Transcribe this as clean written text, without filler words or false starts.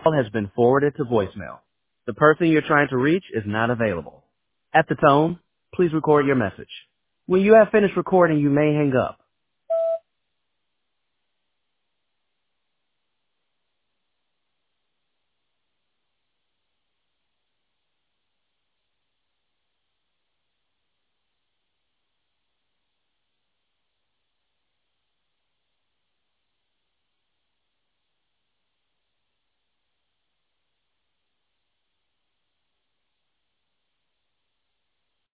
call has been forwarded to voicemail. The person you're trying to reach is not available. At the tone, please record your message. When you have finished recording, you may hang up.